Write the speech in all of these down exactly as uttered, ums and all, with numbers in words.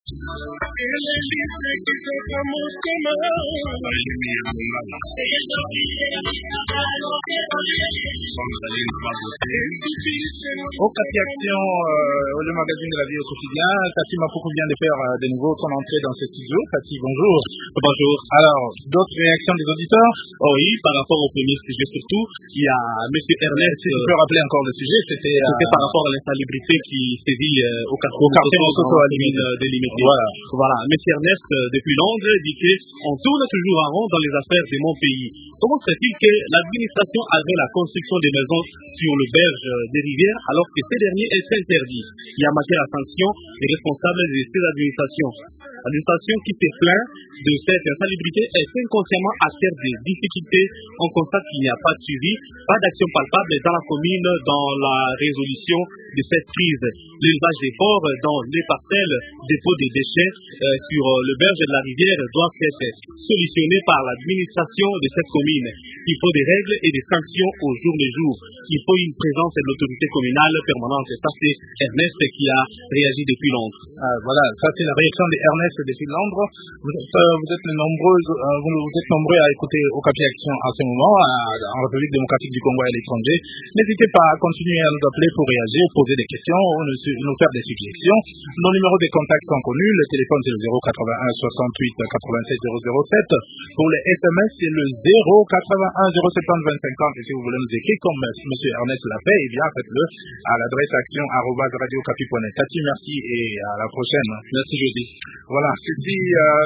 Okapi Action, euh, le magazine de la vie au quotidien. Tati Mapoukou vient de faire euh, de nouveau son entrée dans ce studio. Tati, bonjour. Bonjour. Alors, d'autres réactions des auditeurs? Oh oui, par rapport au premier sujet surtout, il y a M. Ernest. Si tu peux rappeler encore le sujet, c'était, euh... c'était par rapport à l'insalubrité qui sévit euh, au quartier Moussoto à Délimité. Voilà. Voilà. M. Ernest, euh, depuis Londres, dit qu'on tourne toujours en rond dans les affaires de mon pays. Comment se fait-il que l'administration avait la construction des maisons sur le berge des rivières alors que ces derniers est interdit? Il y a matière à sanction les responsables de ces administrations. L'administration qui se plaint de cette insalubrité est inconsciemment à terre des difficultés. On constate qu'il n'y a pas de suivi, pas d'action palpable dans la commune dans la résolution de cette crise. L'élevage des porcs dans les parcelles, dépôt des déchets euh, sur le berge de la rivière doit être solutionné par l'administration de cette commune. Il faut des règles et des sanctions au jour le jour. Il faut une présence de l'autorité communale permanente. Et ça, c'est Ernest qui a réagi depuis Londres. Ah, voilà, ça c'est la réaction d'Ernest depuis Londres. Vous êtes, euh, vous êtes nombreux, euh, vous, vous êtes nombreux à écouter Okapi Action en ce moment, à, en République démocratique du Congo et à l'étranger. N'hésitez pas à continuer à nous appeler pour réagir, poser des questions ou nous, nous faire des suggestions. Nos numéros de contact sont connus. Le téléphone c'est le zéro quatre-vingt-un soixante-huit quatre-vingt-sept zéro zéro sept. Pour les S M S c'est le zéro quatre-vingt-un zéro soixante vingt cinquante. Et si vous voulez nous écrire comme M. Ernest l'a fait, eh bien faites-le à l'adresse action arobase radiocapi point net. Tati, merci et à la prochaine. Merci jeudi. Voilà, ceci... Euh...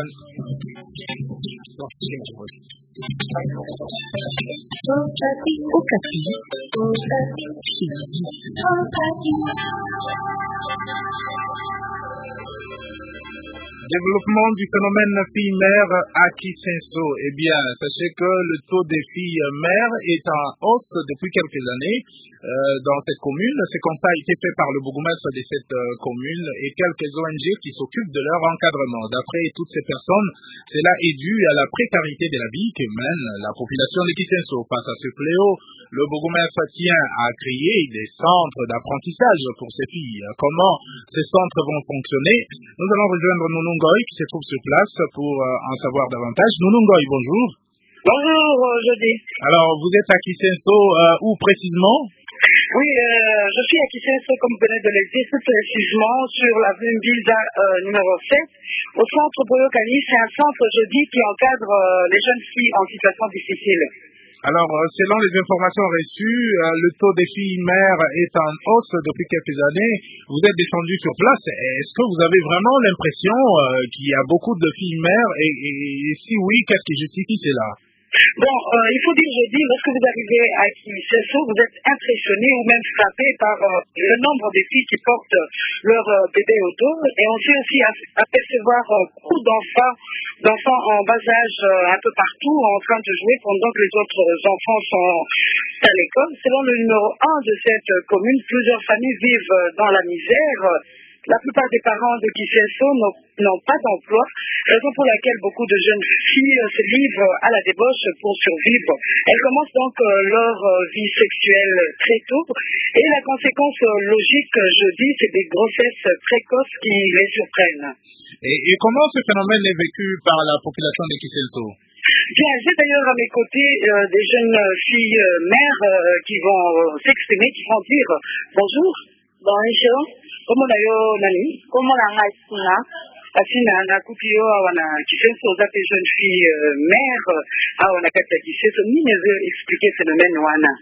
Développement du phénomène fille-mère à Kisenso. Eh bien, sachez que le taux des filles-mères est en hausse depuis quelques années euh, dans cette commune. Ce constat a été fait par le bourgmestre de cette euh, commune et quelques O N G qui s'occupent de leur encadrement. D'après toutes ces personnes, cela est dû à la précarité de la vie que mène la population de Kisenso. Face à ce fléau, le bourgmestre tient à créer des centres d'apprentissage pour ces filles. Comment ces centres vont fonctionner? Nous allons rejoindre Nounou Ngoy qui se trouve sur place pour euh, en savoir davantage. Nounou Ngoy, bonjour. Bonjour, euh, Jody. Alors, vous êtes à Kisenso, euh, où précisément? Oui, euh, je suis à Kisenso, comme vous venez de le dire, plus précisément sur l'avenue Mbiza euh, numéro sept, au centre Boyokani. C'est un centre, je dis, qui encadre euh, les jeunes filles en situation difficile. Alors, euh, selon les informations reçues, euh, le taux des filles-mères est en hausse depuis quelques années. Vous êtes descendu sur place. Est-ce que vous avez vraiment l'impression euh, qu'il y a beaucoup de filles-mères et, et, et si oui, qu'est-ce qui justifie cela? Bon, euh, il faut dire, je dis, lorsque vous arrivez à Kisenso, vous êtes impressionné ou même frappé par euh, le nombre de filles qui portent leur euh, bébé au dos. Et on sait aussi apercevoir euh, beaucoup d'enfants, d'enfants en bas âge euh, un peu partout en train de jouer pendant que les autres enfants sont à l'école. Selon le numéro un de cette commune, plusieurs familles vivent dans la misère. La plupart des parents de Kisenso n'ont pas d'emploi, raison pour laquelle beaucoup de jeunes filles se livrent à la débauche pour survivre. Elles commencent donc leur vie sexuelle très tôt et la conséquence logique, je dis, c'est des grossesses précoces qui les surprennent. Et, et comment ce phénomène est vécu par la population de Kisenso? Bien, j'ai d'ailleurs à mes côtés euh, des jeunes filles euh, mères euh, qui vont euh, s'exprimer, qui vont dire bonjour. Bonjour. Comment nayo nani? Comment la ngasina? Kasi na nakuti yo awana Kisenso za des jeunes filles euh, mères awana kati ya Kisenso. Nini ezo expliquer phénomène wana?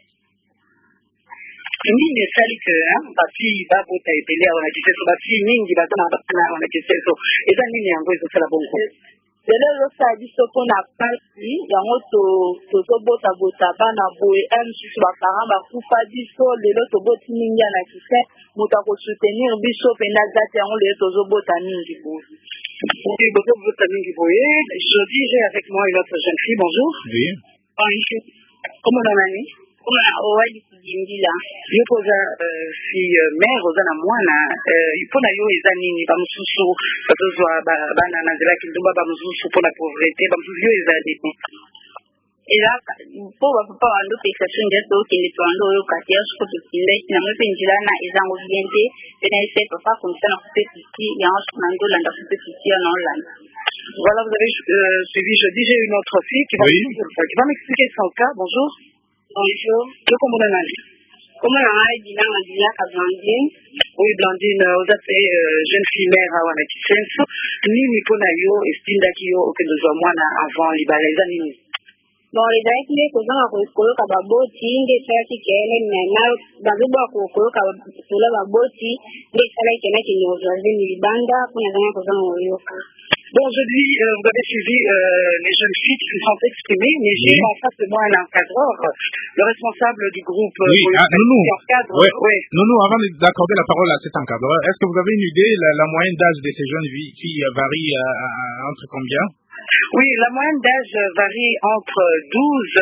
Nini esali ke bafi babota ebele awana Kisenso, bafi mingi baza na bana awana Kisenso. Eza nini yango ezosala bongo? lelo ezosala biso mpona pasi yango tozobota-bota bana boye a mosusu baparent bakufa biso lelo toboti mingi ya na kise moto akosoutenir biso mpenza aza te yango lelo tozobota mingi boye. Oui, bozobota mingi boye. Jeudi, j'ai avec moi une autre jeune fille. Bonjour. Oui. Bonjour. Comment on a nani? owali kujingila yo koza uh, fille uh, mère oza na mwana uh, mpona yo eza nini bamosusu bazozwa bana na nzela kindumba bamosusu mpona pauvreté bamosusu yo eza nini? eza mpo bapapa bando fixation nde tokende toando oyo kati ya soko tokende nango mpe nzela na ezango bien te mpe na ese papa komisa na kupe piti yango soko na ndolanda kupe piti ya naolanda. Voilà, vous avez euh, suivi jeudi, j'ai une autre fille qui va, oui. qui va m'expliquer son cas. Bonjour. Bonjour. Je comprends mon âge. Comment on a dit là, on a dit là, à Blandine. Oui, Blandine, vous êtes euh, jeune fille mère à Wanakisenso. Ni Niponayo, Estindakio, aucun de moi avant les balais nini. Bon, les aïe qui est causant à Koloka Baboti, des salati qui est maintenant, dans le bois Koloka Baboti, des salati qui est nous aujourd'hui, les bandas, qu'on a gagné causant au Yoka. Bon, aujourd'hui, euh, vous avez suivi euh, les jeunes filles qui se sont exprimées, mais j'ai en face de moi un encadreur, le responsable du groupe. Oui, euh, ah, Nounou. encadre, ouais. Ouais. Nounou, avant d'accorder la parole à cet encadreur, est-ce que vous avez une idée, la, la moyenne d'âge de ces jeunes filles varie euh, euh, entre combien? Oui, la moyenne d'âge varie entre douze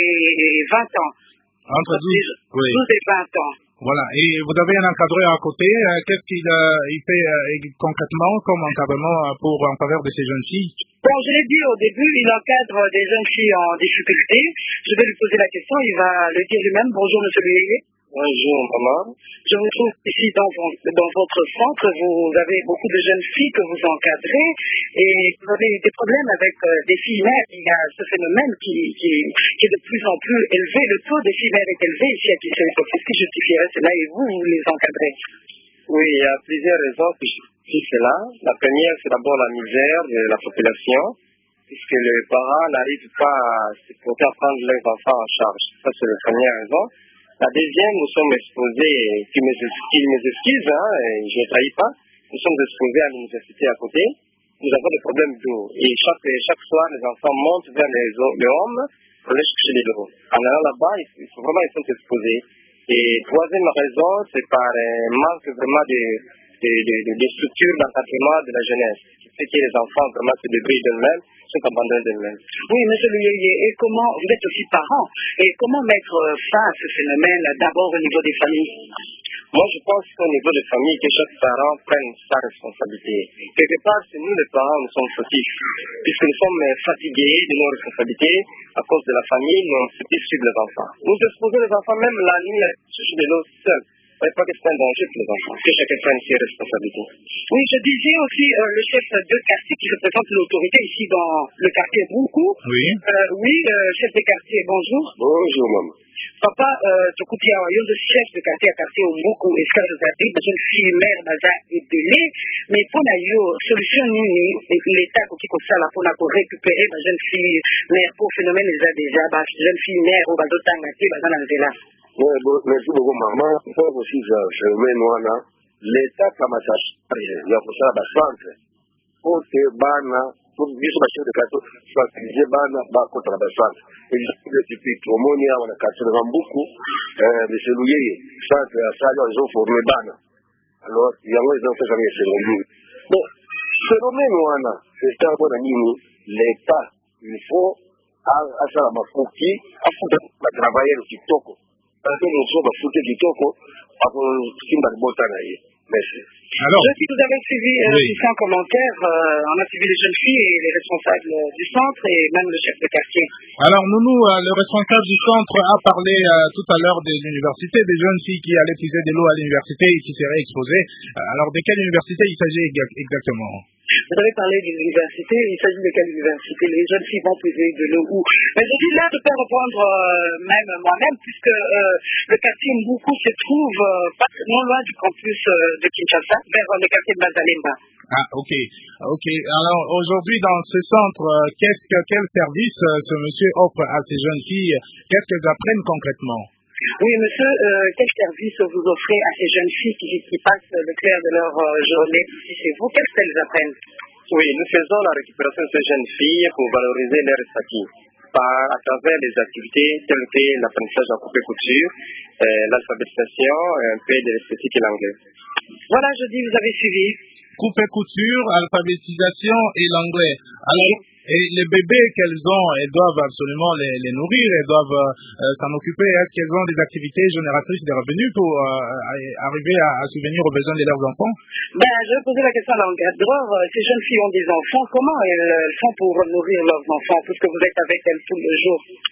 et vingt ans. Entre douze, oui. douze et vingt ans. Voilà. Et vous avez un encadreur à côté. Euh, Qu'est-ce qu'il euh, il fait euh, concrètement comme encadrement pour en faveur de ces jeunes filles? Bon, je l'ai dit au début, il encadre des jeunes filles en difficulté. Je vais lui poser la question, il va le dire lui-même. Bonjour, monsieur Luyeye. Bonjour, maman. Je vous trouve ici dans, dans votre centre. Vous avez beaucoup de jeunes filles que vous encadrez et vous avez des problèmes avec euh, des filles mères. Il y a ce phénomène qui, qui, qui est de plus en plus élevé. Le taux des filles mères est élevé ici à Kinshasa. Qu'est-ce qui justifierait cela et vous, vous les encadrez? Oui, il y a plusieurs raisons qui justifient cela. La première, c'est d'abord la misère de la population, puisque les parents n'arrivent pas à se porter à prendre leurs enfants en charge. Ça, c'est la première raison. La deuxième, nous sommes exposés, qui me, qui me excuse, hein, je ne trahis pas, nous sommes exposés à l'université à côté. Nous avons des problèmes d'eau. Et chaque, chaque soir, les enfants montent vers les, les hommes pour aller chercher de l'eau. En allant là-bas, ils sont vraiment ils sont exposés. Et troisième raison, c'est par un manque vraiment de, de, de, de, de structure d'encadrement de la jeunesse. Ce qui fait que les enfants vraiment se débrouillent d'eux-mêmes, sont abandonnés d'eux-mêmes. Oui, monsieur Luyeye, et comment, vous êtes aussi parent, et comment mettre fin à ce phénomène d'abord au niveau des familles? Moi, je pense qu'au niveau des familles, que chaque parent prenne sa responsabilité. Quelque part, c'est nous les parents, nous sommes fautifs, puisque nous sommes fatigués de nos responsabilités à cause de la famille, nous ne faisons plus suivre les enfants. Nous exposons les enfants même la nuit à chercher de l'eau seul. Il n'y a pas que c'est un danger pour les enfants, que chacun prenne ses responsabilités. Oui, je disais aussi euh, le chef de quartier qui représente l'autorité ici dans le quartier Boukou. Oui. Euh, oui, euh, chef de quartier, bonjour. Bonjour, maman. Papa, euh, tu écoutes, il y a un chef de quartier à quartier au Boukou, est-ce que vous avez des jeunes filles, mères, baza et délai, mais pour la solution, l'État qui comme ça, là, pour récupérer les jeunes filles, mères, pour phénomène, les a déjà, les jeunes filles, mères, au bateau tangati, baza dans le là. Oui, merci beaucoup, maman. Il faut aussi que je mène l'État comme ça, il y a pour ça, la centre, pour que bana, pour bien sûr, de cadeau, soit que bana, bas contre la centre. Et je sais que depuis tout le monde, on a cassé beaucoup, mais c'est loué, ça, ça, ils ont formé bana. Alors, il y a des enfants qui sont venus. Bon, ce phénomène, on a, c'est un bon ami, l'État, il faut, à ça, ma fouki, à foutre, à travailler le TikTok. Parce que nous sommes à foutre du TikTok, à pour Simba de Botanaï. Merci. Alors, je sais que vous avez suivi euh, oui. Sans commentaire, euh, on a suivi les jeunes filles et les responsables euh, du centre et même le chef de quartier. Alors, Nounou, euh, le responsable du centre a parlé euh, tout à l'heure de l'université, des jeunes filles qui allaient puiser de l'eau à l'université et qui seraient exposées. Euh, alors, de quelle université il s'agit exactement? Vous avez parlé d'une université, il s'agit de quelle université? Les jeunes filles vont puiser de l'eau où? Mais je dis là, je peux répondre euh, même moi-même, puisque euh, le quartier Mboukou se trouve euh, pas non loin du campus euh, de Kinshasa, vers euh, le quartier de Bazalemba. Ah, ok. Ok. Alors, aujourd'hui, dans ce centre, euh, qu'est-ce que, quel service euh, ce monsieur offre à ces jeunes filles? Qu'est-ce qu'elles apprennent concrètement? Oui, monsieur, euh, quel service vous offrez à ces jeunes filles qui, qui passent le clair de leur euh, journée ici chez vous? Qu'est-ce qu'elles apprennent? Oui, nous faisons la récupération de ces jeunes filles pour valoriser leurs acquis par, à travers des activités telles que l'apprentissage en coupe et couture, euh, l'alphabétisation et un peu de l'esthétique et l'anglais. Voilà, je dis, vous avez suivi. Coupe et couture, alphabétisation et l'anglais. Alors, et les bébés qu'elles ont, elles doivent absolument les, les nourrir, elles doivent euh, s'en occuper. Est-ce qu'elles ont des activités génératrices de revenus pour euh, arriver à, à subvenir aux besoins de leurs enfants? Ben, je vais poser la question à l'encadreur. Ces jeunes filles ont des enfants. Comment elles font pour nourrir leurs enfants, puisque vous êtes avec elles tout le jour?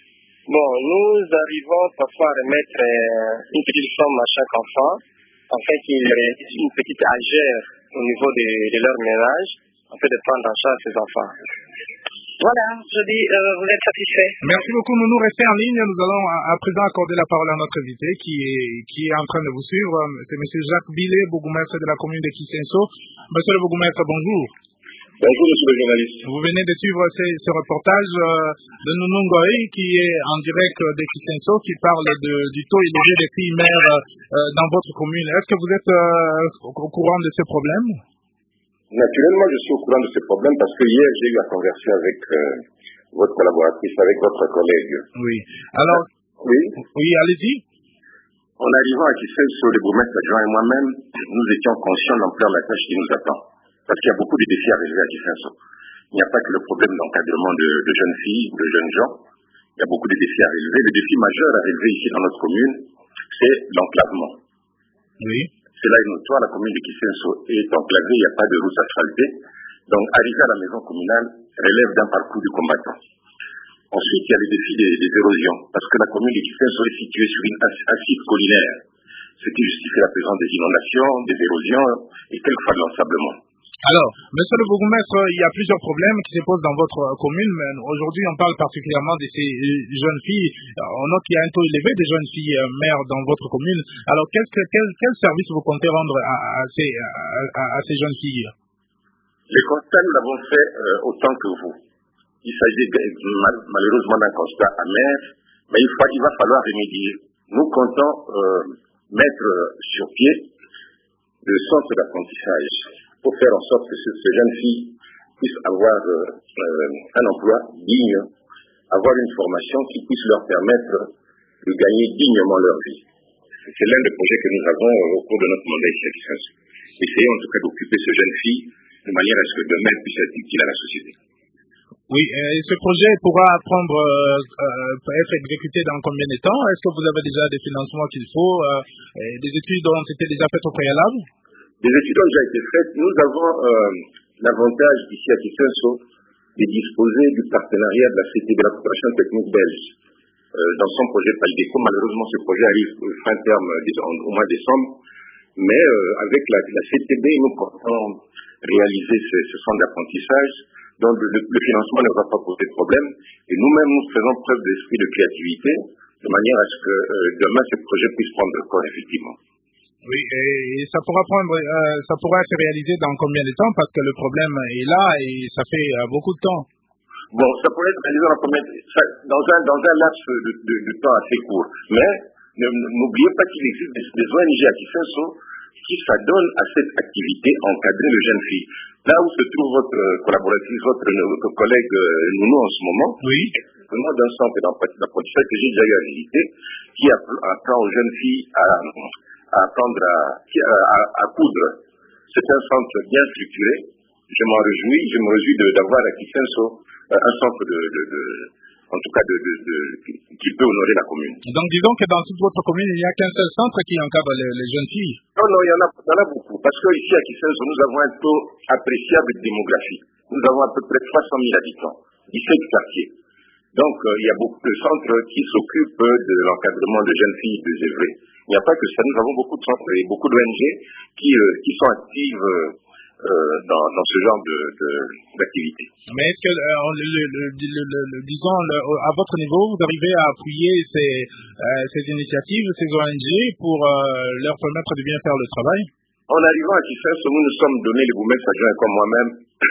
Bon, nous arrivons parfois à remettre euh, une petite somme à chaque enfant, afin qu'ils réalisent une petite agère au niveau de, de leur ménage, afin de prendre en charge ces enfants. Voilà, je dis, euh, vous êtes satisfait. Merci beaucoup, nous nous restons en ligne. Nous allons à, à présent accorder la parole à notre invité qui est, qui est en train de vous suivre. C'est M. Jacques Billet, bourgmestre de la commune de Kisenso. Monsieur le bourgmestre, bonjour. Bonjour, monsieur le journaliste. Vous venez de suivre ce, ce reportage euh, de Nounou Ngoï qui est en direct de Kisenso, qui parle de, du taux élevé des primaires euh, dans votre commune. Est-ce que vous êtes euh, au courant de ce problème? Naturellement, je suis au courant de ce problème parce que hier, j'ai eu à converser avec euh, votre collaboratrice, avec votre collègue. Oui. Alors, oui, oui, allez-y. En arrivant à Kisenso, le bourgmestre adjoint et moi-même, nous étions conscients de l'ampleur de la tâche qui nous attend. Parce qu'il y a beaucoup de défis à relever à Kisenso. Il n'y a pas que le problème d'encadrement de, de jeunes filles ou de jeunes gens. Il y a beaucoup de défis à relever. Le défi majeur à relever ici dans notre commune, c'est l'enclavement. Oui. C'est là une notoire, la commune de Kisenso est enclavée, il n'y a pas de route asphaltée. Donc, arriver à la maison communale relève d'un parcours du combattant. Ensuite, il y a le défi des, des érosions, parce que la commune de Kisenso est située sur une assise collinaire, ce qui justifie la présence des inondations, des érosions et quelquefois de l'ensablement. Alors, monsieur le bourgmestre, il y a plusieurs problèmes qui se posent dans votre commune, mais aujourd'hui on parle particulièrement de ces jeunes filles. On note qu'il y a un taux élevé de jeunes filles mères dans votre commune. Alors, quel, quel, quel service vous comptez rendre à, à, ces, à, à ces jeunes filles? Le constat, nous l'avons fait euh, autant que vous. Il s'agit mal, malheureusement d'un constat amer, mais il, faut, il va falloir remédier. Nous comptons euh, mettre sur pied le centre d'apprentissage pour faire en sorte que ces jeunes filles puissent avoir euh, euh, un emploi digne, avoir une formation qui puisse leur permettre de gagner dignement leur vie. C'est l'un des projets que nous avons euh, au cours de notre mandat ici à Kisenso. Essayons en tout cas d'occuper ces jeunes filles de manière à ce que demain elles puissent être utiles à la société. Oui, et ce projet pourra prendre, euh, euh, être exécuté dans combien de temps? Est-ce que vous avez déjà des financements qu'il faut, euh, et des études ont été déjà faites au préalable? Des études ont déjà été faites. Nous avons euh, l'avantage ici à Kisenso de disposer du partenariat de la C T B, la coopération technique belge, euh, dans son projet Palideco. Malheureusement, ce projet arrive au fin terme au mois de décembre, mais euh, avec la, la C T B, nous comptons réaliser ce, ce centre d'apprentissage, dont le, le financement ne va pas poser de problème. Et nous-mêmes, nous faisons preuve d'esprit de créativité, de manière à ce que euh, demain, ce projet puisse prendre corps, effectivement. Oui, et ça pourra prendre, euh, ça pourra se réaliser dans combien de temps? Parce que le problème est là et ça fait euh, beaucoup de temps. Bon, ça pourrait être réalisé dans, combien, ça, dans, un, dans un laps de, de, de temps assez court. Mais n'oubliez pas qu'il existe des, des O N G à Kisenso qui s'adonnent à cette activité encadrer les jeunes filles. Là où se trouve votre collaboratrice, votre, votre collègue euh, Nounou en ce moment, oui, le nom d'un centre d'apprentissage que j'ai déjà eu à visiter, qui apprend aux jeunes filles à, à apprendre à, à, à coudre. C'est un centre bien structuré. Je m'en réjouis, je me réjouis d'avoir à Kisenso euh, un centre de, de, de en tout cas de, de, de, qui peut honorer la commune. Donc disons que dans toute votre commune, il n'y a qu'un seul centre qui encadre les, les jeunes filles. Non, non, il y en a, il y en a beaucoup. Parce qu'ici à Kisenso, nous avons un taux appréciable de démographie. Nous avons à peu près trois cent mille habitants, dix-sept quartiers. Donc euh, il y a beaucoup de centres qui s'occupent de l'encadrement de jeunes filles désœuvrées. Il n'y a pas que ça, nous avons beaucoup de centres et beaucoup d'O N G qui, euh, qui sont actives euh, Euh, dans, dans ce genre de, de, d'activité. Mais est-ce que, euh, le, le, le, le, le, disons, le, à votre niveau, vous arrivez à appuyer ces, euh, ces initiatives, ces O N G, pour euh, leur permettre de bien faire le travail? En arrivant à Kisenso, nous nous sommes donné, les bourgmestres adjoints comme moi-même,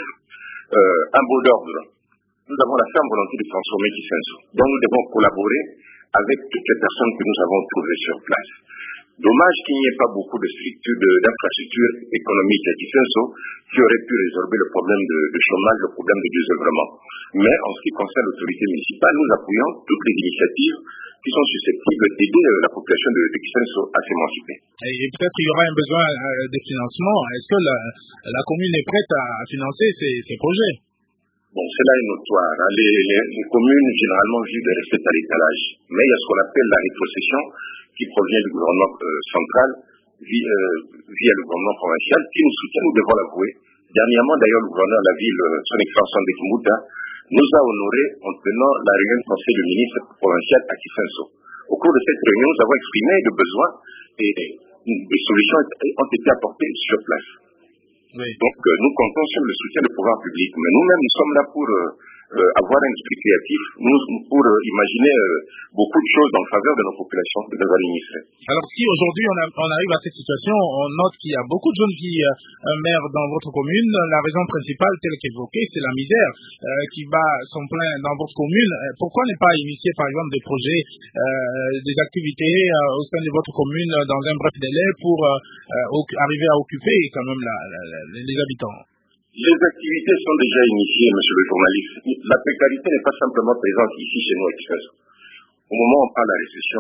euh, un mot d'ordre. Nous avons la ferme volonté de transformer Kisenso. Donc nous devons collaborer avec toutes les personnes que nous avons trouvées sur place. Dommage qu'il n'y ait pas beaucoup de structures, d'infrastructures économiques à Kisenso qui auraient pu résorber le problème de, de chômage, le problème de désœuvrement. Mais en ce qui concerne l'autorité municipale, nous appuyons toutes les initiatives qui sont susceptibles d'aider la population de, de Kisenso à s'émanciper. Et peut-être qu'il y aura un besoin de financement. Est-ce que la, la commune est prête à financer ces, ces projets? Bon, cela est notoire. Hein. Les, les, les communes, généralement, vivent des recettes à l'étalage. Mais il y a ce qu'on appelle la rétrocession, qui provient du gouvernement euh, central via, euh, via le gouvernement provincial, qui nous soutient, nous devons l'avouer, Dernièrement, d'ailleurs, le gouverneur de la ville, son excellence Sandek Mouta, nous a honorés en tenant la réunion du conseil de ministre provincial à Kisenso. Au cours de cette réunion, nous avons exprimé le besoin et des solutions ont été apportées sur place. Oui. Donc, euh, nous comptons sur le soutien du pouvoir public. Mais nous-mêmes, nous sommes là pour euh, euh, avoir un esprit créatif, nous, pour euh, imaginer euh, beaucoup de choses en faveur de nos populations, de nos administrés. Alors, si aujourd'hui on, on arrive à cette situation, on note qu'il y a beaucoup de jeunes filles euh, mères dans votre commune. La raison principale, telle qu'évoquée, c'est la misère euh, qui bat son plein dans votre commune. Pourquoi ne pas initier, par exemple, des projets, euh, des activités euh, au sein de votre commune dans un bref délai pour euh, arriver à occuper quand même la, la, la, les habitants? Les activités sont déjà initiées, monsieur le journaliste. La précarité n'est pas simplement présente ici chez nous à Kisenso. Au moment où on parle de la récession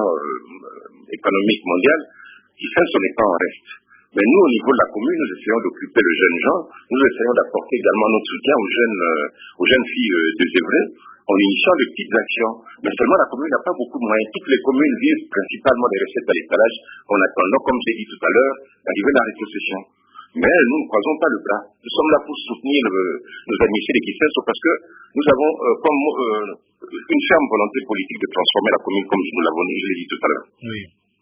euh, économique mondiale, Kisenso n'est pas en reste. Mais nous, au niveau de la commune, nous essayons d'occuper le jeune gens, nous essayons d'apporter également notre soutien aux jeunes, euh, aux jeunes filles euh, désœuvrées, en initiant de petites actions. Mais seulement la commune n'a pas beaucoup de moyens. Toutes les communes vivent principalement des recettes à l'étalage, en attendant, comme j'ai dit tout à l'heure, l'arrivée de la rétrocession. Mais nous ne croisons pas le bras. Nous sommes là pour soutenir le, nos administrés de Kisenso parce que nous avons euh, comme euh, une ferme volonté politique de transformer la commune comme nous l'avons dit, je l'ai dit tout à l'heure. Oui.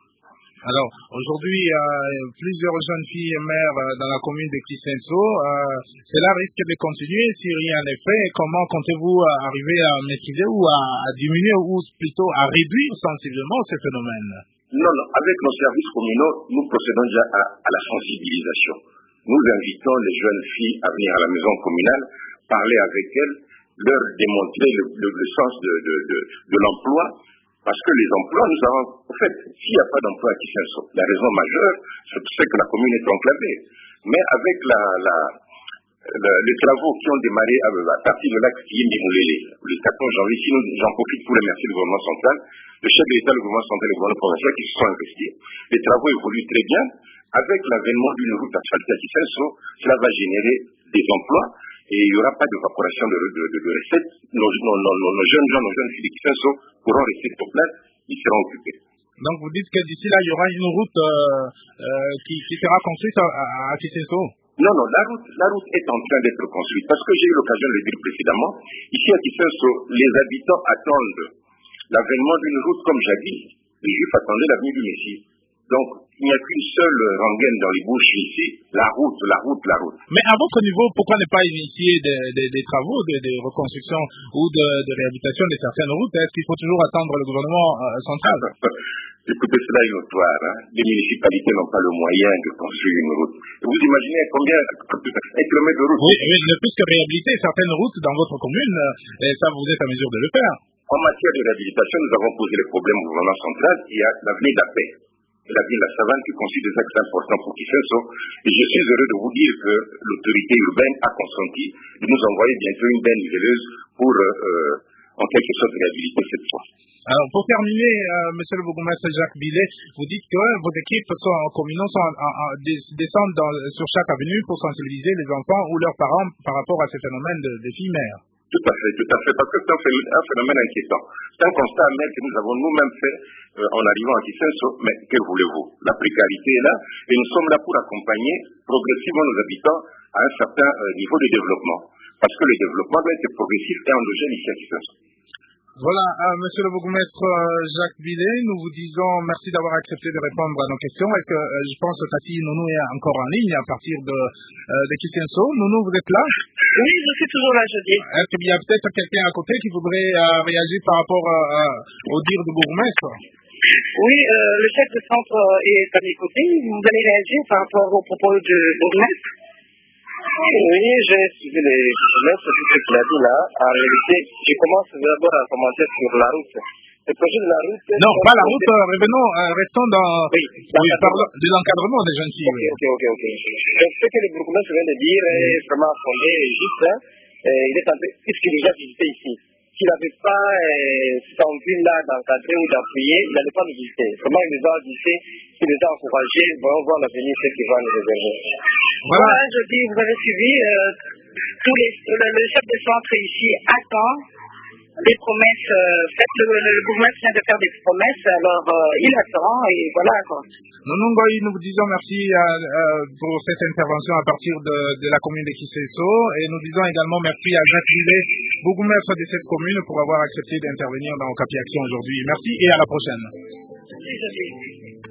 Alors, aujourd'hui, il y a plusieurs jeunes filles mères dans la commune de Kisenso. Euh, cela risque de continuer si rien n'est fait. Comment comptez-vous arriver à maîtriser ou à, à diminuer ou plutôt à réduire sensiblement ce phénomène? Non, non. Avec nos services communaux, nous procédons déjà à, à la sensibilisation. Nous invitons les jeunes filles à venir à la maison communale, parler avec elles, leur démontrer le, le, le sens de, de, de, de l'emploi, parce que les emplois, nous avons, en fait, s'il n'y a pas d'emploi à Kisenso, la raison majeure, c'est que la commune est enclavée. Mais avec la, la, la, les travaux qui ont démarré à, à partir de l'axe qui est Mimoulélé, le quatorze janvier, ici, j'en profite pour remercier le gouvernement central, le chef de l'État, le gouvernement central et le gouvernement provincial qui se sont investis. Les travaux évoluent très bien. Avec l'avènement d'une route asphaltée à Kisenso, cela va générer des emplois et il n'y aura pas d'évaporation de, de, de, de recettes. Nos, nos, nos, nos jeunes gens, nos jeunes filles de Kisenso pourront rester sur place, ils seront occupés. Donc vous dites que d'ici là, il y aura une route euh, euh, qui, qui sera construite à, à, à Kisenso? Non, non, la route, la route est en train d'être construite parce que j'ai eu l'occasion de le dire précédemment. Ici à Kisenso, les habitants attendent l'avènement d'une route comme jadis. Les Juifs attendaient l'avenue du Messie. Donc, il n'y a qu'une seule rengaine dans les bouches ici, la route, la route, la route. Mais à votre niveau, pourquoi ne pas initier des, des, des travaux de, de reconstruction ou de, de réhabilitation de certaines routes? Est-ce qu'il faut toujours attendre le gouvernement euh, central? Écoutez, cela est notoire. Hein. Les municipalités n'ont pas le moyen de construire une route. Et vous imaginez combien un kilomètre de route? Oui, oui, ne plus que réhabiliter certaines routes dans votre commune, et ça vous êtes à mesure de le faire. En matière de réhabilitation, nous avons posé les problèmes au gouvernement central. Il y a l'avenue de la paix. La ville de la Savane qui constitue des axes importants pour Kisenso. Et je suis heureux de vous dire que l'autorité urbaine a consenti de nous envoyer bientôt une benne niveleuse pour, euh, en quelque sorte, réhabiliter cette fois. Alors, pour terminer, euh, monsieur le bourgmestre Jacques Billet, vous dites que vos équipes sont en communaux, sont en, en, en, descendent dans, sur chaque avenue pour sensibiliser les enfants ou leurs parents par rapport à ce phénomène de, de filles mères. Tout à fait, tout à fait, parce que c'est un phénomène inquiétant. C'est un constat amer que nous avons nous-mêmes fait euh, en arrivant à Kisenso, mais que voulez-vous? La précarité est là, et nous sommes là pour accompagner progressivement nos habitants à un certain euh, niveau de développement. Parce que le développement doit être progressif et endogène ici à Kisenso. Voilà, euh, monsieur le bourgmestre euh, Jacques Billet, nous vous disons merci d'avoir accepté de répondre à nos questions. Est-ce que euh, je pense que Tati Nounou est encore en ligne à partir de, euh, de Kisenso? Nounou, vous êtes là? Oui, je suis toujours là, je dis. Est-ce qu'il y a peut-être quelqu'un à côté qui voudrait euh, réagir par rapport euh, au dire du bourgmestre? Oui, euh, le chef de centre est à mes côtés. Vous allez réagir par rapport aux propos du bourgmestre? Oui, j'ai suivi les bourgmestres, tout ce qu'il a dit là. En réalité, je commence d'abord à commencer sur la route. Le projet de la route... Non, pas la route, euh, revenons, euh, restons dans oui, oui, parlons de l'encadrement des jeunes filles. Ok, ok, ok. ok. Donc, ce que le bourgmestre vient de dire est vraiment fondé et juste. Hein. Et il est en train, puisqu'il est déjà visité ici. S'il n'avait pas euh, cette envie-là d'encadrer ou d'appuyer, il n'allait pas nous visiter. Comment il nous a visité, il nous a encouragés, voyons voir l'avenir, ce qu'il va nous réserver. Voilà, voilà je dis, vous avez suivi, euh, tous les, le, le chef de centre ici attend des promesses euh, faites. Le, le, le bourgmestre vient de faire des promesses, alors euh, il attend et voilà quoi. Nonongoy, nous vous disons merci à, à, pour cette intervention à partir de, de la commune de Kiseso et nous disons également merci à Jacques Villet, bourgmestre de cette commune, pour avoir accepté d'intervenir dans Okapi Action aujourd'hui. Merci et à la prochaine. Merci, José.